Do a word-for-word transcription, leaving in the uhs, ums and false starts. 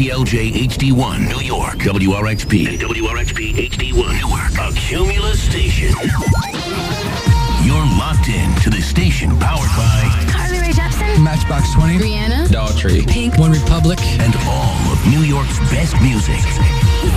P L J H D one, New York. W R X P and W R X P H D one, Newark. A Cumulus station. You're locked in to the station powered by Carly Rae Jepsen, Matchbox twenty, Rihanna, Dollar Tree, Pink, One Republic, and all of New York's best music.